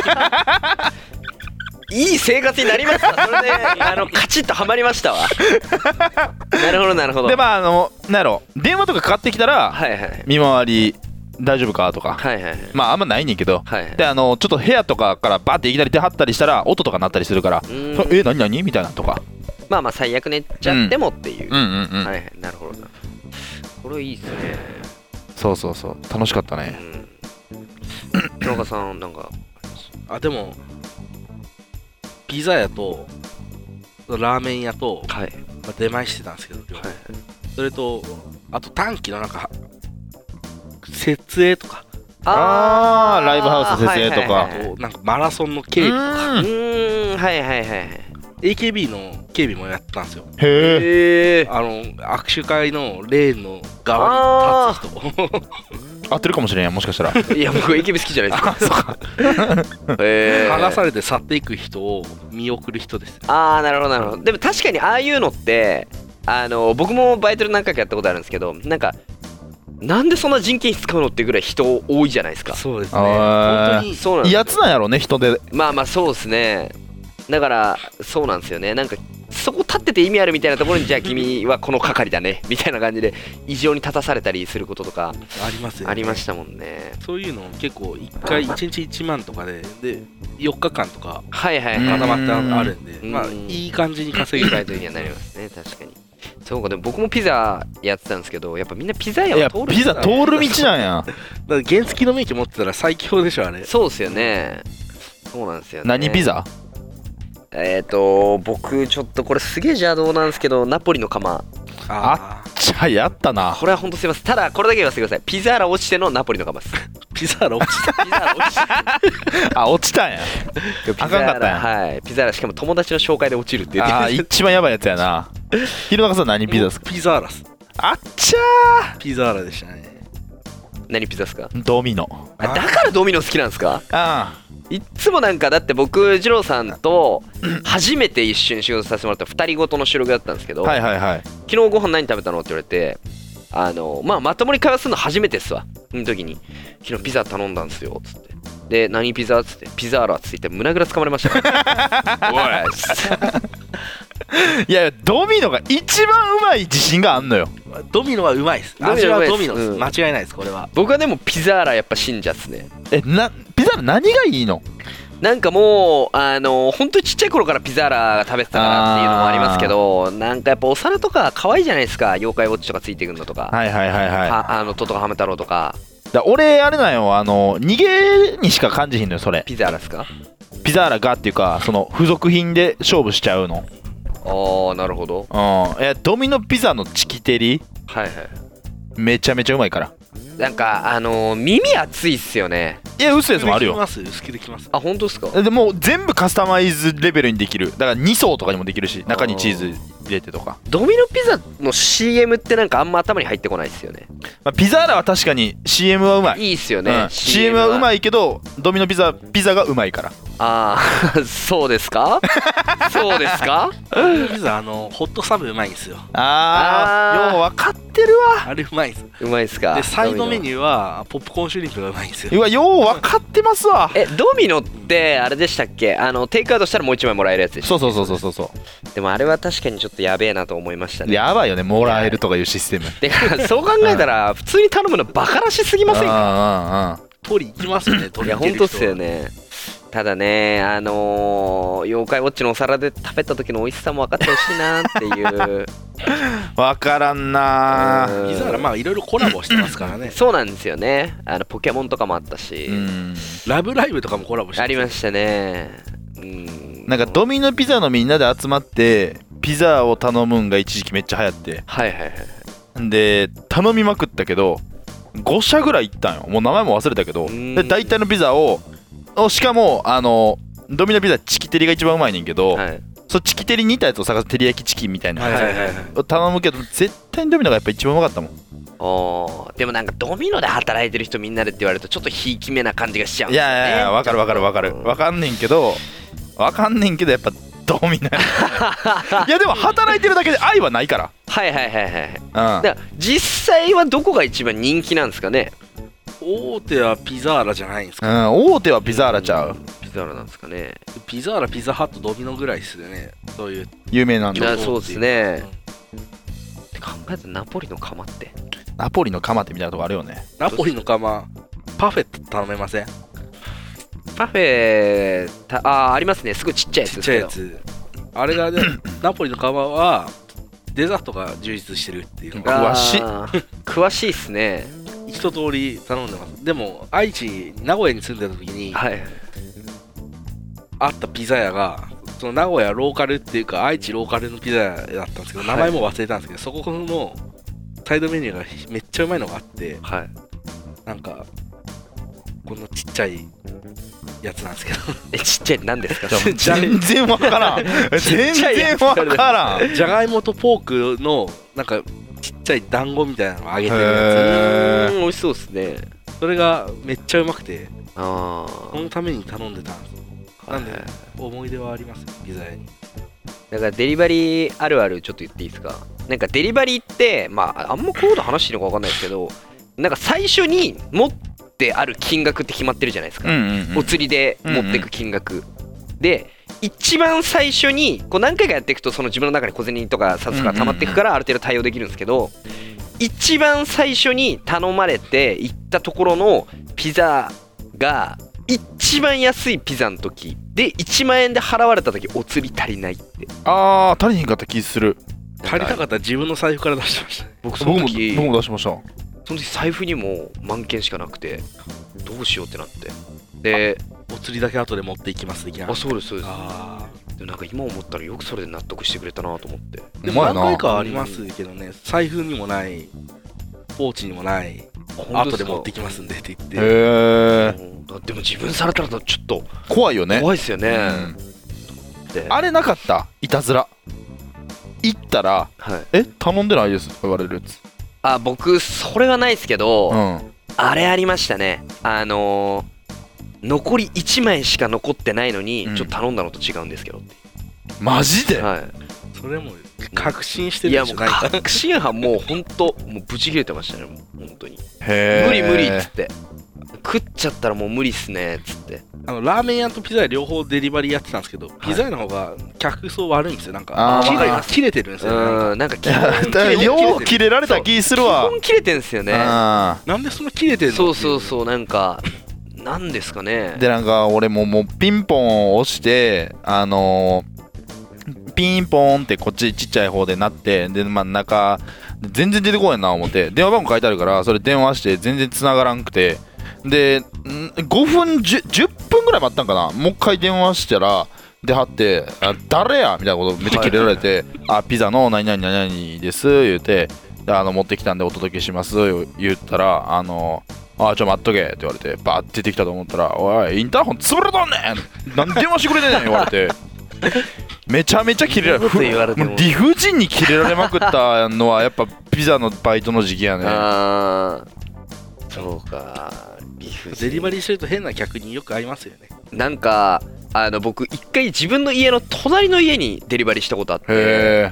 いい生活になりました。それでカチッとはまりましたわ。なるほどなるほど。 でまあなんやろ、電話とかかかってきたら、はいはい、見回り大丈夫かとか、はいはいはい、まああんまないねんけど、はいはい、でちょっと部屋とかからバーっていきなり出はったりしたら音とか鳴ったりするから何みたいなとか、 まあ最悪寝ちゃってもっていう、はいはい、なるほどな。これいいっすね。 そう楽しかったね。 田中さんなんかでもピザ屋とラーメン屋と、はい、出前してたんですけど、はい、それとあと短期のなんか設営とか、 ライブハウス設営とか、 なんかマラソンの警備とか、 はいはいはい、 AKB の警備もやってたんですよ。 へえ。 握手会のレーンの側に立つ人合ってるかもしれんや、もしかしたら。 いや僕 AKB 好きじゃないですか。そうか。 剥がされて去っていく人を見送る人です。 なるほどなるほど。でも確かにああいうのって僕もバイトで何回かやったことあるんですけど、なんでそんな人件費使うのっていうぐらい人多いじゃないですか。 そうですね。本当にそうなんです。 やつなんやろね、人で。 まあそうですね。だからそうなんですよね。なんかそこ立ってて意味あるみたいなところにじゃあ君はこの係だねみたいな感じで異常に立たされたりすることとかありますよね。 ありましたもんね。 そういうの結構1回1日1万とかで4日間とかはいはい固まってあるんで、いい感じに稼げるというにはなりますね。確かに。そうか。でも僕もピザやってたんですけど、やっぱみんなピザ屋を通る。 ピザ通る道なんや。 だから原付の免許持ってたら最強でしょあれ。 そうですよね。そうなんですよね。 何ピザ？ 僕ちょっとこれすげえ邪道なんですけど、ナポリの窯。 やったな。 これはほんとすいません。ただこれだけ言わせてください。ピザーラ落ちてのナポリの窯です。 ピザーラ落ちた。 落ちたんや。あかんかったんや。 はい。ピザーラしかも友達の紹介で落ちるっていう。 一番やばいやつやな。弘中さん何ピザですか？ ピザーラっす。 あっちゃー。 ピザーラでしたね。 何ピザですか？ ドミノ。 だからドミノ好きなんですか？いっつもなんかだって僕二郎さんと初めて一緒に仕事させてもらった2人ごとの収録だったんですけど、昨日ご飯何食べたのって言われて、 まともに会話するの初めてっすわ。その時に昨日ピザ頼んだんですよつって、で何ピザっつってピザーラっつって言って胸ぐらつかまれましたからおいいやドミノが一番うまい自信があんのよ。 ドミノはうまいです。味はドミノです、間違いないですこれは。 僕はでもピザーラやっぱ信者っすね。 ピザーラ何がいいの？ なんかもう本当にちっちゃい頃からピザーラが食べてたからっていうのもありますけど、なんかやっぱお皿とか可愛いじゃないですか。妖怪ウォッチとかついてくるのとか、 はいはいはいはい、 トトロハム太郎とか。 俺あれなんよ、逃げにしか感じひんのよそれ。 ピザーラですか？ ピザーラがっていうかその付属品で勝負しちゃうの。 ああなるほど。 ドミノピザのチキテリ、 はいはい、 めちゃめちゃうまいから。 なんか耳熱いっすよね。 いや薄いやつもあるよ。 薄くできます。 あ本当ですか？ でもう全部カスタマイズレベルにできる。だから2層とかにもできるし、中にチーズ入れてとか。 ドミノピザの CM ってなんかあんま頭に入ってこないっすよね。 ピザーラは確かに CM はうまい。 いいっすよね、 CM はうまいけどドミノピザがうまいから。 ああそうですかそうですか。 ドミノピザホットサブうまいんですよ。 よう分かってるわ。 あれうまいんです。 うまいっすか。 でサイドメニューはポップコーンシュリンプがうまいんですよ。 うわよう分かってますわ。 ドミノってあれでしたっけ？テイクアウトしたらもう1枚もらえるやつでしたっけ？ そうでもあれは確かにちょっとやべえなと思いましたね。 やばいよね、もらえるとかいうシステム。 だからそう考えたら普通に頼むのバカらしすぎませんか？ 取り行きますよね。 いや本当っすよね。ただね妖怪ウォッチのお皿で食べた時の美味しさも分かってほしいなっていう分からんな。 ピザーラまあいろいろコラボしてますからね。 そうなんですよね。ポケモンとかもあったし、 ラブライブとかもコラボしてありましたね。 なんかドミノピザのみんなで集まってピザを頼むんが一時期めっちゃ流行って、 はいはいはい。 で頼みまくったけど5社ぐらい行ったんよ。もう名前も忘れたけど、で大体のピザをしかもドミノピザチキテリが一番うまいねんけど、そうチキテリに似たやつを探す照り焼きチキンみたいなを頼むけど絶対にドミノがやっぱ一番うまかったもん。 でもなんかドミノで働いてる人みんなでって言われるとちょっとひいきめな感じがしちゃうんですよね。 いや分かる分かんねんけどやっぱドミノいやでも働いてるだけで愛はないから。 はいはいはいはい、だから実際はどこが一番人気なんですかね？ 大手はピザーラじゃないんですか？大手はピザーラちゃう。 ピザーラなんですかね。 ピザーラ、ピザハット、ドミノぐらいですよね。そういう有名なんだ。 そうですね。って考えたらナポリの釜ってみたいなとこあるよね。 ナポリの釜パフェ頼めません？ パフェありますね。すごいちっちゃいやつですけど。 ちっちゃいやつ。あれがねナポリの釜はデザートが充実してるっていうのが詳しいっすね。 一通り頼んでます。でも名古屋に住んでた時に、あったピザ屋がその名古屋ローカルっていうか愛知ローカルのピザ屋だったんですけど、名前も忘れたんですけど、そこのサイドメニューがめっちゃうまいのがあって、なんかこのちっちゃいやつなんですけどちっちゃいなんですか？ 全然わからん全然わからん。 じゃがいもとポークのなんかちっちゃい団子みたいなのを揚げてるやつ。 美味しそうですね。 それがめっちゃうまくて、 そのために頼んでたんです。なんで思い出はありますピザ屋に。 だからデリバリーあるあるちょっと言っていいですか？なんかデリバリーってあんまこういうこと話していいのか分かんないですけど、なんか最初に持ってある金額って決まってるじゃないですか。お釣りで持っていく金額で、一番最初にこう何回かやっていくとその自分の中に小銭とか札とか溜まっていくからある程度対応できるんですけど、一番最初に頼まれて行ったところのピザが一番安いピザの時で1万円で払われた時お釣り足りないって。 足りひんかった気する。 足りなかったら自分の財布から出してましたね。 僕も出しました。 その時財布にも万件しかなくてどうしようってなって、でお釣りだけ後で持っていきます的な。 そうですそうです。でもなんか今思ったらよくそれで納得してくれたなと思って。 でも何回かありますけどね、財布にもないポーチにもない後で持ってきますんでって言って。 でも自分されたらちょっと怖いよね。 怖いですよね。 あれなかった？いたずら行ったら頼んでないですとか言われるやつ。 僕それはないですけど、あれありましたね。残り1枚しか残ってないのにちょっと頼んだのと違うんですけどって。 マジで？ それも確信してるんじゃないか。 いやもう確信犯もうほんともうブチ切れてましたね、もう本当に。無理無理っつって、食っちゃったらもう無理っすねっつって。 ラーメン屋とピザ屋両方デリバリーやってたんですけど、ピザ屋の方が客層悪いんですよ。なんか切れてるんですよ。 なんかよう切れられた気するわ。 基本切れてんすよね。 なんでそんな切れてんの。 そうなんかなんですかね。 でなんか俺もうピンポンを押してピンポンってこっちちっちゃい方で鳴って、でまあ中全然出てこないな思って電話番号書いてあるからそれ電話して全然繋がらんくて、で5分 10分ぐらい待ったんかな。もう一回電話したら出はって誰やみたいなことめっちゃキレられてピザの何々何々です言うて持ってきたんでお届けします言ったらちょ待っとけって言われてバーって出てきたと思ったらおいインターホン潰れとんねんなんで電話してくれてんねん言われてめちゃめちゃキレられる。理不尽にキレられまくったのはやっぱピザのバイトの時期やね。 そうか、 デリバリーしてると変な客によく会いますよね。 なんか僕一回自分の家の隣の家にデリバリーしたことあって、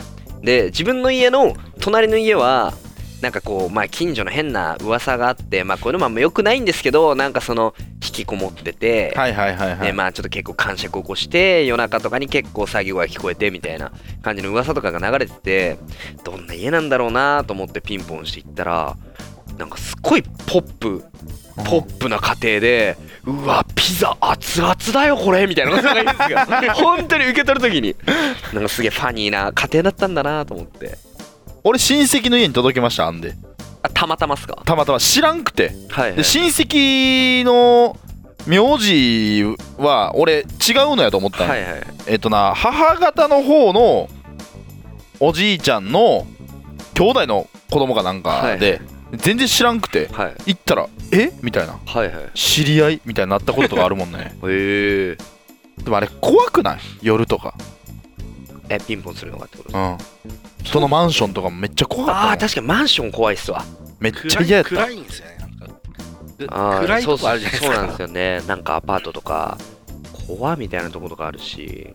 で自分の家の隣の家はなんかこうまあ近所の変な噂があって、まあこれもあんま良くないんですけど、なんかその引きこもってて、でまあちょっと結構癇癪起こして夜中とかに結構詐欺声が聞こえてみたいな感じの噂とかが流れてて、どんな家なんだろうなと思ってピンポンして行ったら、なんかすっごいポップな家庭で、うわピザ熱々だよこれみたいなことがいいんですよ本当に受け取るときになんかすげえファニーな家庭だったんだなと思って。 俺親戚の家に届けましたんで。 たまたまっすか。 たまたま知らんくて、 で親戚の名字は俺違うのやと思ったんや。母方の方のおじいちゃんの兄弟の子供かなんかで、全然知らんくて、行ったらみたいな、知り合いみたいになったこととかあるもんねでもあれ怖くない？夜とかピンポンするのかってことですか？ 人のマンションとかもめっちゃ怖かった。 確かにマンション怖いっすわ。 めっちゃ嫌やった。 暗いんですよね。なんか暗いとこあるじゃないですか。 そうなんですよね。なんかアパートとか怖みたいなところとかあるし、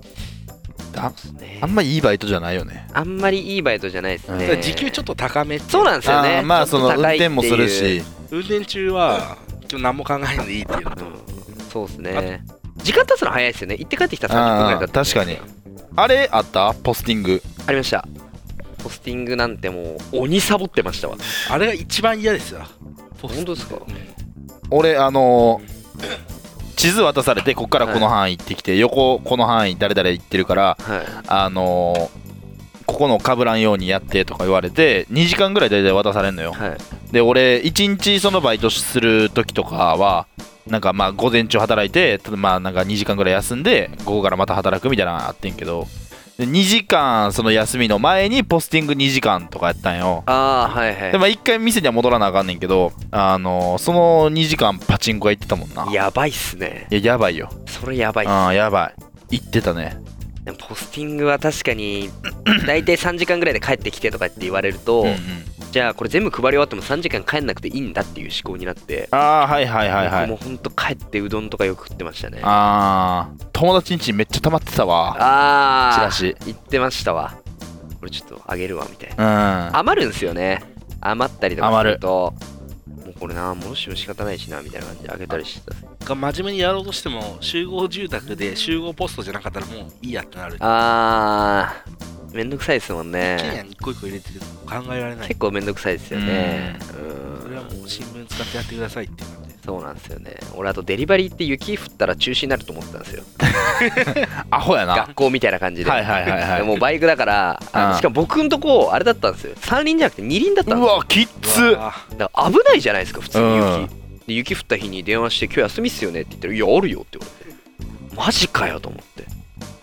あんまいいバイトじゃないよね。 あんまりいいバイトじゃないですね。 時給ちょっと高め。 そうなんですよね。 まあその運転もするし、 運転中は今日何も考えないでいいっていうのと、 そうですね。時間経つの早いですよね。行って帰ってきたら30分ぐらいだった。 確かに。あれあったポスティング。 ありました。ポスティングなんてもう鬼サボってましたわ。 あれが一番嫌ですよ。 本当ですか？ 俺地図渡されてこっからこの範囲行ってきて、横この範囲誰々行ってるから、ここのかぶらんようにやってとか言われて2時間ぐらい大体渡されんのよ。で俺1日そのバイトする時とかはなんかまあ午前中働いてまあなんか2時間ぐらい休んで午後からまた働くみたいなのあってんけど、2時間その休みの前にポスティング2時間とかやったんよ。でまあ1回店には戻らなあかんねんけど、その2時間パチンコ屋行ってたもんな。 やばいっすね。 いややばいよ。 それやばいっすね。 やばい。行ってたね。 でもポスティングは確かに大体3時間ぐらいで帰ってきてとかって言われるとじゃあこれ全部配り終わっても3時間帰んなくていいんだっていう思考になって、僕もうほんと帰ってうどんとかよく食ってましたね。 友達ん家にめっちゃ溜まってたわ。チラシ行ってましたわ。これちょっとあげるわみたいな。余るんすよね。余ったりとかするともうこれな戻しても仕方ないしなみたいな感じであげたりしてた。 真面目にやろうとしても集合住宅で集合ポストじゃなかったらもういいやってなる。 めんどくさいですもんね。 一軒家に一個一個入れてるの考えられない。 結構めんどくさいですよね。 それはもう新聞使ってやってくださいっていう感じ。 そうなんですよね。俺あとデリバリーって雪降ったら中止になると思ってたんですよアホやな。 学校みたいな感じで。もうバイクだからしかも僕んとこあれだったんですよ。三輪じゃなくて二輪だったんですよ。 うわきっつ。 だから危ないじゃないですか普通にで雪降った日に電話して今日休みっすよねって言ったらいやあるよって言われてマジかよと思って。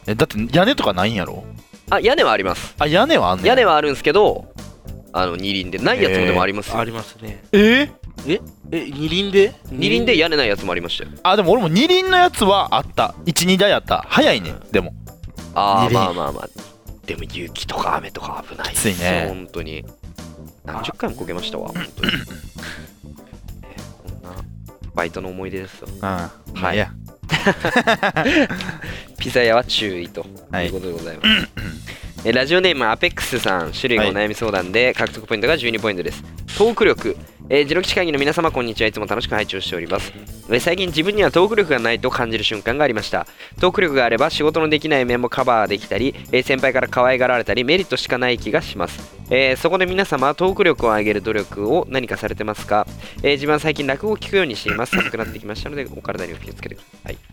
だって屋根とかないんやろ？ 屋根はあります。 屋根はあんねん。 屋根はあるんですけど二輪でないやつもでもありますよ。 ありますね。 二輪で屋根ないやつもありましたよ。 でも俺も二輪のやつはあった。12台あった。早いね。でもまあでも雪とか雨とか危ないっすよね。本当に何十回もこけましたわ本当にこんなバイトの思い出ですよ。ピザ屋は注意ということでございます。 ラジオネームアペックスさん、種類がお悩み相談で獲得ポイントが12ポイントです。トーク力、ジロ吉会議の皆様こんにちは。いつも楽しく拝聴しております。最近自分にはトーク力がないと感じる瞬間がありました。トーク力があれば仕事のできない面もカバーできたり、先輩から可愛がられたりメリットしかない気がします。そこで皆様トーク力を上げる努力を何かされてますか？自分は最近落語を聞くようにしています。寒くなってきましたのでお体にお気をつけてください。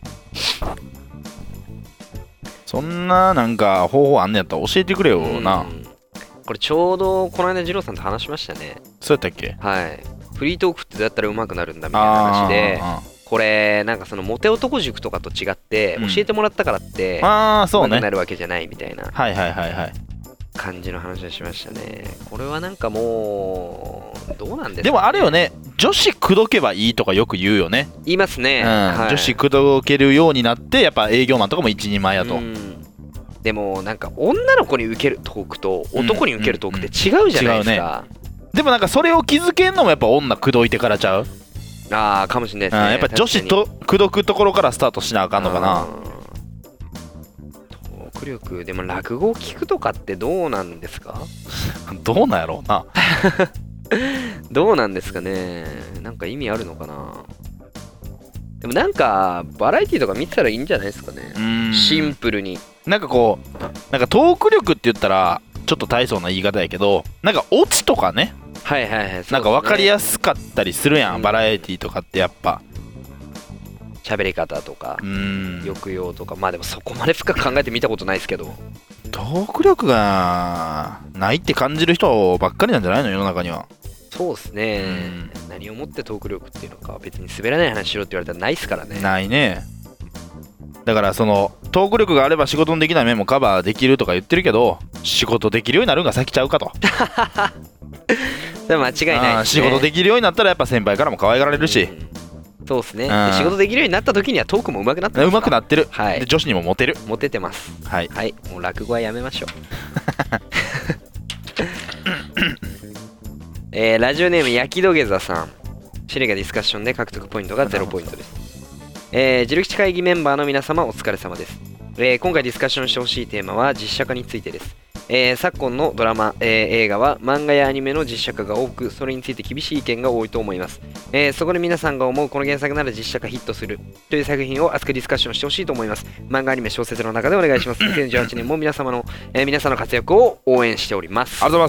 そんななんか方法あんねやったら教えてくれよな。 これちょうどこの間二郎さんと話しましたね。 そうやったっけ？ はい。フリートークってどうやったら上手くなるんだみたいな話で、これなんかそのモテ男塾とかと違って教えてもらったからって上手くなるわけじゃないみたいな感じの話をしましたね。これはなんかもうどうなんですかね。 でもあれよね、女子口説けばいいとかよく言うよね。 言いますね、 女子口説けるようになってやっぱ営業マンとかも一人前やと。 でもなんか女の子に受けるトークと男に受けるトークって違うじゃないですか。 でもなんかそれを気づけんのもやっぱ女口説いてからちゃう？ ああかもしれないですね。 やっぱ女子と口説くところからスタートしなあかんのかな。 トーク力でも落語を聞くとかってどうなんですか？ どうなんやろうな。 どうなんですかね。なんか意味あるのかな。でもなんかバラエティとか見てたらいいんじゃないですかね。シンプルになんかこうなんかトーク力って言ったらちょっと大層な言い方やけど、なんかオチとかね、なんか分かりやすかったりするやん、バラエティとかってやっぱ喋り方とか抑揚とか。まあでもそこまで深く考えてみたことないですけど、 トーク力がないって感じる人ばっかりなんじゃないの、世の中には。 そうですね、何をもってトーク力っていうのか。別に滑らない話しろって言われたらないっすからね。 ないね。だからそのトーク力があれば仕事のできない面もカバーできるとか言ってるけど、仕事できるようになるんが先ちゃうかと。 でも間違いないですね。 仕事できるようになったらやっぱ先輩からも可愛がられるし、 そうですね。仕事できるようになった時にはトークも上手くなってますか。 上手くなってる、 はい、 で女子にもモテる。 モテてます。 はい、 はい、もう落語はやめましょう。ラジオネーム焼き土下座さん、シリがディスカッションで獲得ポイントが0ポイントです。ジル吉会議メンバーの皆様お疲れ様です。今回ディスカッションしてほしいテーマは実写化についてです。昨今のドラマ、映画は漫画やアニメの実写化が多く、それについて厳しい意見が多いと思います。そこで皆さんが思うこの原作なら実写化ヒットするという作品を熱くディスカッションしてほしいと思います。漫画アニメ小説の中でお願いします。2018年も皆さんの活躍を応援しております。 ありがとうございます。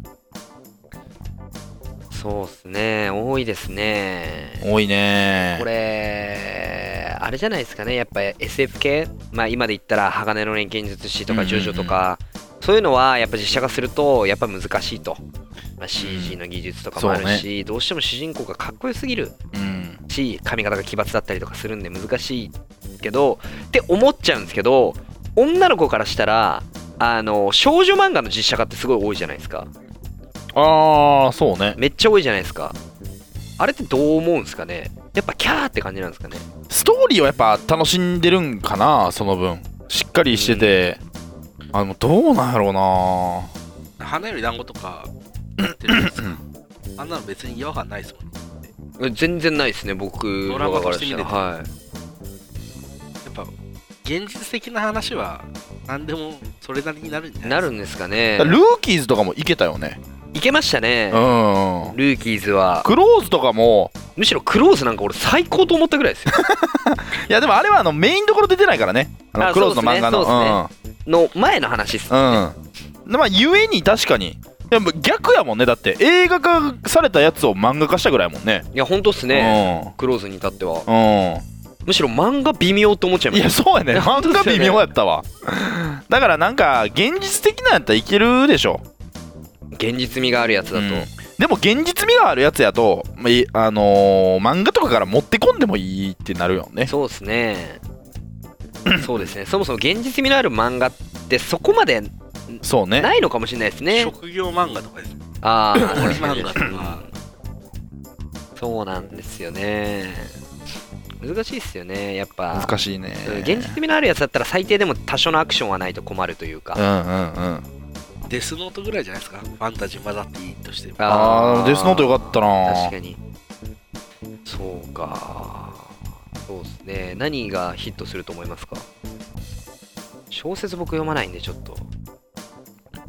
そうですね、多いですね。 多いね。 これあれじゃないですかね、やっぱり SF 系、まあ今で言ったら鋼の錬金術師とかジョジョとか、そういうのはやっぱ実写化するとやっぱ難しいと、まあ、CG の技術とかもあるし、どうしても主人公がかっこよすぎるし、髪型が奇抜だったりとかするんで難しいけどって思っちゃうんですけど、女の子からしたら少女漫画の実写化ってすごい多いじゃないですか。 そうね、 めっちゃ多いじゃないですか。あれってどう思うんですかね。やっぱキャーって感じなんですかね。 ストーリーはやっぱ楽しんでるんかな、その分しっかりしてて、どうなんやろうな。 花より団子とかやってるんですか。あんなの別に違和感ないですもんね。 全然ないですね、僕ドラマとして見てて、 はい、 やっぱ現実的な話は何でもそれなりになるんじゃないですか。 なるんですかね。 ルーキーズとかもいけたよね。 いけましたね、ルーキーズは。 クローズとかも、 むしろクローズなんか俺最高と思ったぐらいですよ。 いやでもあれはメインどころ出てないからね、クローズの漫画の、 の前の話っすね。 まあゆえに確かに逆やもんね。だって映画化されたやつを漫画化したぐらいやもんね。 いやほんとっすね、クローズに至っては。むしろ漫画微妙と思っちゃいました。 いやそうやね、漫画微妙やったわ。だからなんか現実的なやったらいけるでしょ、 現実味があるやつだと。 でも現実味があるやつやと、漫画とかから持ってこんでもいいってなるよね。 そうですね。そうですね。そもそも現実味のある漫画ってそこまでないのかもしれないですね。 職業漫画とかです。 漫画とか。そうなんですよね。難しいですよね、やっぱ。 難しいね。 現実味のあるやつだったら最低でも多少のアクションはないと困るというか。 デスノートぐらいじゃないですか、ファンタジー混ざっていいとしても。 デスノートよかったな。 確かに。そうか。そうですね。何がヒットすると思いますか。小説僕読まないんでちょっと。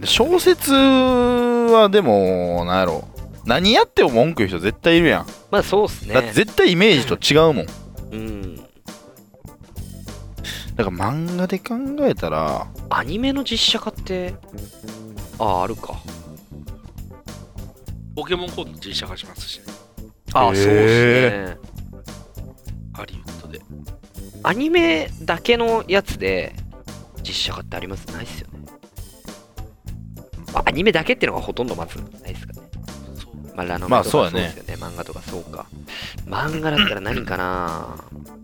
小説はでもなんやろ、何やっても文句言う人絶対いるやん。 まあそうっすね。 だって絶対イメージと違うもん。 うん。 だから漫画で考えたらアニメの実写化ってあるか。 ポケモン GO の実写化しますしね。 そうっすね。 ハリウッドでアニメだけのやつで実写化ってあります？ないっすよね。アニメだけっていうのがほとんどまずないですかね。まあラノベとかそうですよね。漫画とかそうか。漫画だったら何かな。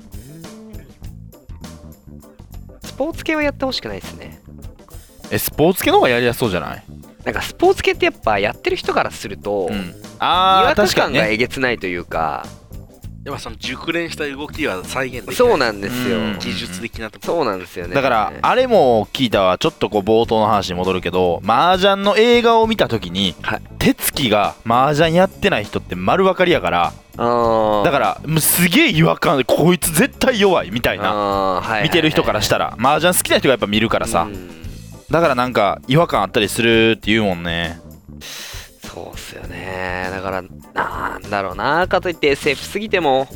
スポーツ系はやってほしくないですね。 スポーツ系の方がやりやすそうじゃない？ なんかスポーツ系ってやっぱやってる人からすると、違和感がえげつないというか、 やっぱその熟練した動きは再現できない。 そうなんですよ。 技術的なところ。そうなんですよね。 だからあれも聞いたわ。ちょっとこう冒頭の話に戻るけど、麻雀の映画を見た時に、手つきが麻雀やってない人って丸分かりやから、だからもうすげえ違和感で、こいつ絶対弱いみたいな、見てる人からしたら、麻雀好きな人がやっぱ見るからさ、だからなんか違和感あったりするって言うもんね。 そうっすよね。だからなんだろうな、かといって SF すぎても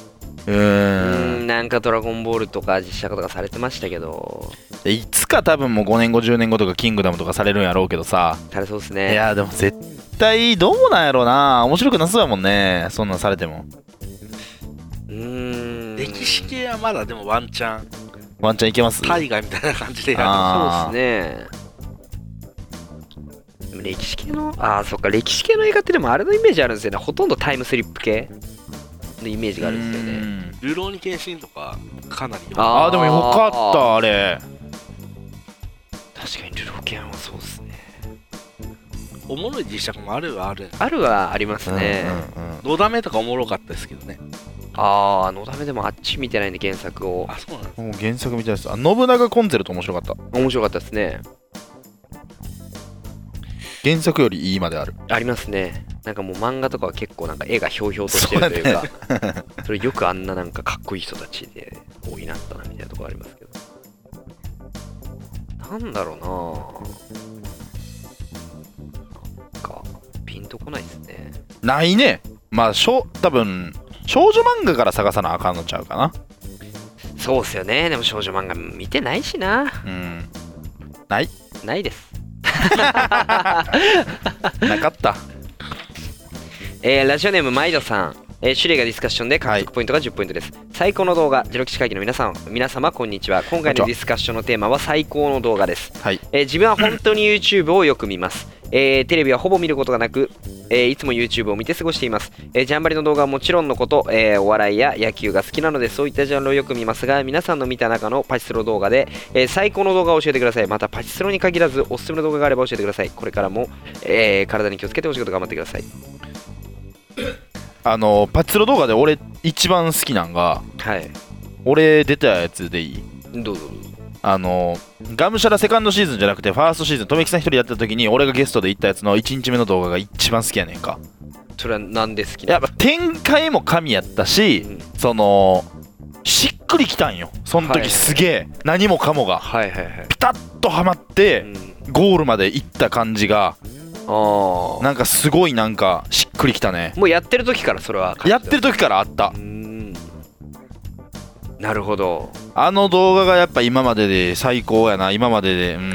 なんかドラゴンボールとか実写化とかされてましたけど、 いつか多分もう5年後10年後とかキングダムとかされるんやろうけどさ。 されそうっすね。 いやでも絶対どうなんやろうな。面白くなそうやもんね、そんなんされても。 歴史系はまだでもワンチャンいけます。 大河みたいな感じでやる。そうですね。歴史系のそっか、歴史系の映画ってでもあれのイメージあるんですよね。ほとんどタイムスリップ系のイメージがあるんですよね。 ルローニケンシンとかかなりでもよかったあれ。 確かにルロケンはそうですね。 おもろい実写化もあるはありますね。 のだめとかおもろかったですけどね。 のだめでもあっち見てないんで原作を。 そうなんです。 もう原作見てないです。信長コンゼルト面白かった。 面白かったですね。 原作よりいいまである。 ありますね。なんかもう漫画とかは結構なんか絵がひょうひょうとしてるというか、それよくあんななんかかっこいい人たちで多いなったなみたいなところありますけど。なんだろうな、なんかピンとこないですね。 ないね。まあ多分少女漫画から探さなあかんのちゃうかな。 そうっすよね。でも少女漫画見てないしな。ないです。 なかった。 ラジオネームマイドさん、種類がディスカッションで獲得ポイントが10ポイントです。最高の動画、ジロキシ会議の皆様こんにちは。今回のディスカッションのテーマは最高の動画です。自分は本当に YouTube をよく見ます。テレビはほぼ見ることがなく、いつも YouTube を見て過ごしています。ジャンバリの動画はもちろんのこと、お笑いや野球が好きなのでそういったジャンルをよく見ますが、皆さんの見た中のパチスロ動画で、最高の動画を教えてください。またパチスロに限らずおすすめの動画があれば教えてください。これからも、体に気をつけてお仕事頑張ってください。 パチスロ動画で俺一番好きなんが、俺出たやつでいい？ どうぞ。 ガムシャラセカンドシーズンじゃなくてファーストシーズン、とめきさん一人やった時に俺がゲストで行ったやつの1日目の動画が一番好きやねんか。 それはなんで好きなの？ やっぱ展開も神やったし、そのしっくりきたんよその時。すげえ何もかもがピタッとはまって、ゴールまで行った感じがなんかすごいなんかしっくりきたね。 もうやってる時からそれはやってる時からあった。 なるほど。 あの動画がやっぱ今までで最高やな。今までで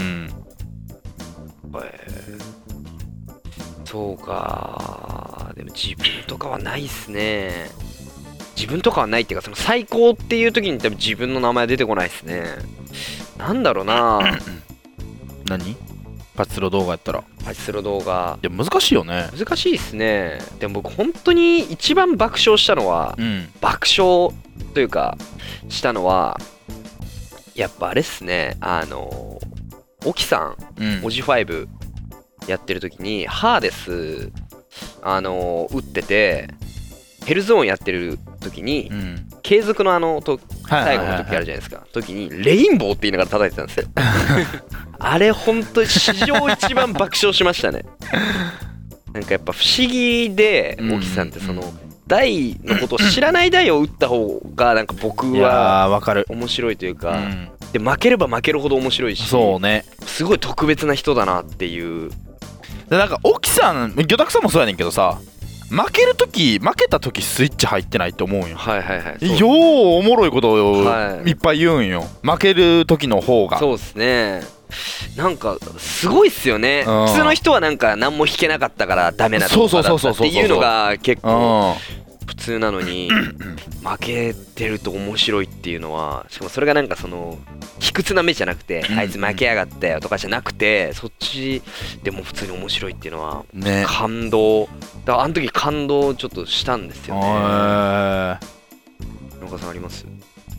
そうか。でも自分とかはないっすね。自分とかはないっていうか、その最高っていう時に多分自分の名前出てこないっすね。なんだろうな何？パチスロ動画やったら。 パチスロ動画。 いや難しいよね。 難しいっすね。でも僕本当に一番爆笑したのは、爆笑というかしたのはやっぱあれっすね。沖さん、オジ5やってる時にハーデス打ってて、ヘルゾーンやってる時に、継続の最後の時あるじゃないですか。時にレインボーって言いながら叩いてたんですよ。あれ本当に史上一番爆笑しましたね。なんかやっぱ不思議で、沖さんってその台のことを知らない台を打った方がなんか僕は面白いというか、で負ければ負けるほど面白いし、 そうね、 すごい特別な人だなっていう。 でなんか沖さん、魚拓さんもそうやねんけどさ、負けた時スイッチ入ってないって思うんよ。 はいはいはい。 ようおもろいことをいっぱい言うんよ、負ける時の方が。 そうですね。なんかすごいっすよね。普通の人はなんか何も弾けなかったからダメな動画だったっていうのが結構普通なのに、負けてると面白いっていうのは、しかもそれがなんかその卑屈な目じゃなくて、あいつ負けやがったよとかじゃなくて、そっちでも普通に面白いっていうのは感動だから。あの時感動ちょっとしたんですよね。野岡さんあります？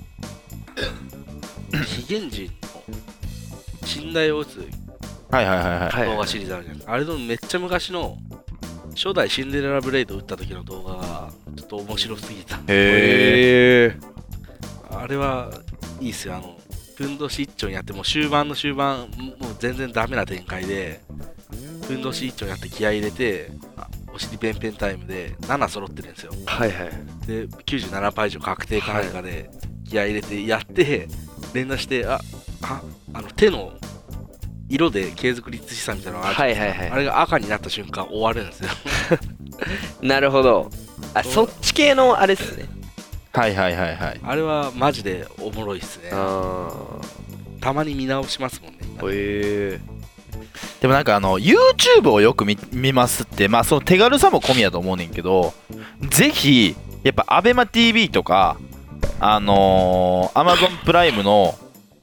紀元人の寝台を打つ動画シリーズあるじゃないですか。あれのめっちゃ昔の初代シンデレラブレイド打った時の動画がちょっと面白すぎた。 へー。 あれはいいっすよ。ふんどし一丁にやってもう終盤もう全然ダメな展開で、ふんどし一丁にやって気合い入れて、お尻ペンペンタイムで7揃ってるんですよ。 はいはい。 で97パー以上確定か何かで気合い入れてやって連打して、手の色で継続率資産みたいなのがある、あれが赤になった瞬間終わるんですよ。 なるほど。そっち系のあれっすね。 はいはいはいはい。 あれはマジでおもろいっすね。たまに見直しますもんね。 でもなんかYouTube をよく見ますって、まあその手軽さも込みやと思うねんけど、ぜひやっぱ ABEMATV とかAmazon プライムの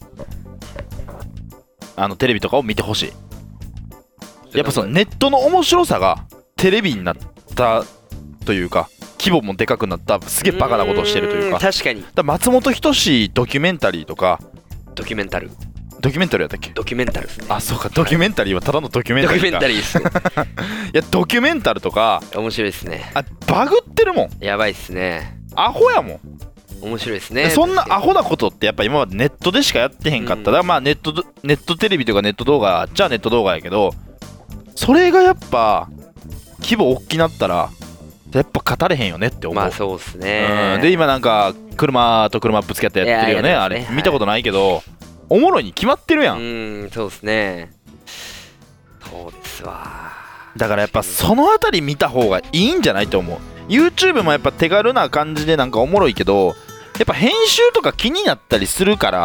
テレビとかを見てほしい。やっぱそのネットの面白さがテレビになったというか、規模もでかくなった、すげえバカなことをしてるというか。 確かに。 松本人志ドキュメンタリーとか。 ドキュメンタルやったっけ？ ドキュメンタルですね。 あ、そうか、ドキュメンタリーはただのドキュメンタリーか。 ドキュメンタリーですね。 いや、ドキュメンタルとか面白いですね。 バグってるもん。 やばいっすね。 アホやもん。 面白いですね。 そんなアホなことってやっぱ今までネットでしかやってへんかった。だからまあネットテレビとかネット動画じゃネット動画やけど、それがやっぱ規模大きなったらやっぱ語れへんよねって思う。 まあそうっすね。 で今なんか車と車ぶつけてやってるよね。あれ見たことないけど、おもろいに決まってるやん。 そうっすね。そうですわ。 だからやっぱそのあたり見た方がいいんじゃないと思う。 YouTube もやっぱ手軽な感じでなんかおもろいけど、やっぱ編集とか気になったりするから、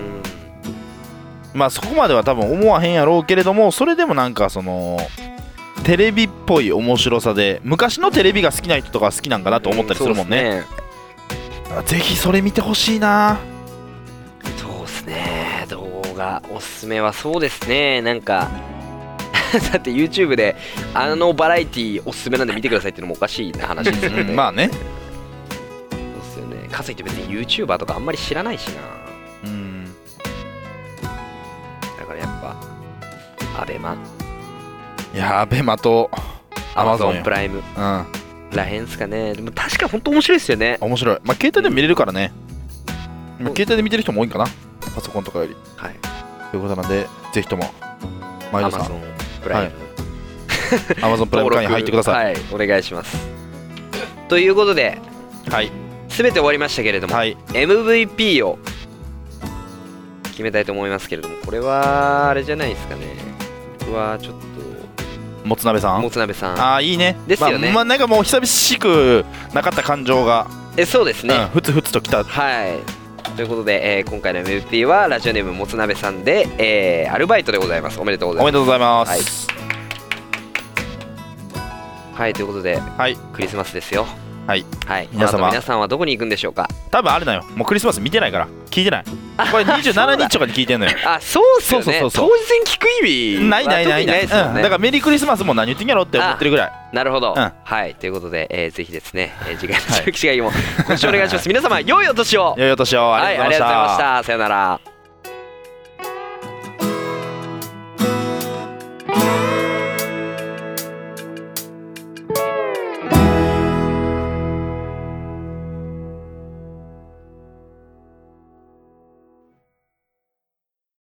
まあそこまでは多分思わへんやろうけれども、それでもなんかそのテレビっぽい面白さで、昔のテレビが好きな人とか好きなんかなと思ったりするもんね。ぜひそれ見てほしいな。 そうっすね。動画おすすめはそうですね。なんかだって YouTube でバラエティおすすめなんで見てくださいっていうのもおかしいな話ですよね。 まあね。 かといって別に YouTuber とかあんまり知らないしな。だからやっぱアベマ、 いやアベマと Amazon プライムらへんすかね。でも確か本当面白いですよね。 面白い。まあ携帯でも見れるからね。携帯で見てる人も多いんかな、パソコンとかより。 はい。 ということなんでぜひとも前田さん Amazon プライム、 Amazon プライム会に入ってください。 はい、お願いします。ということで、 はい。 全て終わりましたけれども、MVP を決めたいと思いますけれども、これはあれじゃないですかね。僕はちょっともつ鍋さん。ああいいね。 ですよね。 まあなんかもう久しくなかった感情が。 そうですね。 ふつふつときた。 はい。ということで、今回の MVP はラジオネームもつ鍋さんで、アルバイトでございます。おめでとうございます。 おめでとうございます。 はい、ということで、クリスマスですよ。 はい、 皆さんはどこに行くんでしょうか。 多分あれだよ、もうクリスマス見てないから聞いてない。これ27日とかに聞いてんのよ。 そうっすよね。当然聞く意味ないだからメリークリスマスも何言ってんやろって思ってるぐらい。 なるほど。はい、ということで、ぜひですね、次回の中期会議もご視聴お願いします。皆様良いお年を。 良いお年を。 ありがとうございました。さよなら。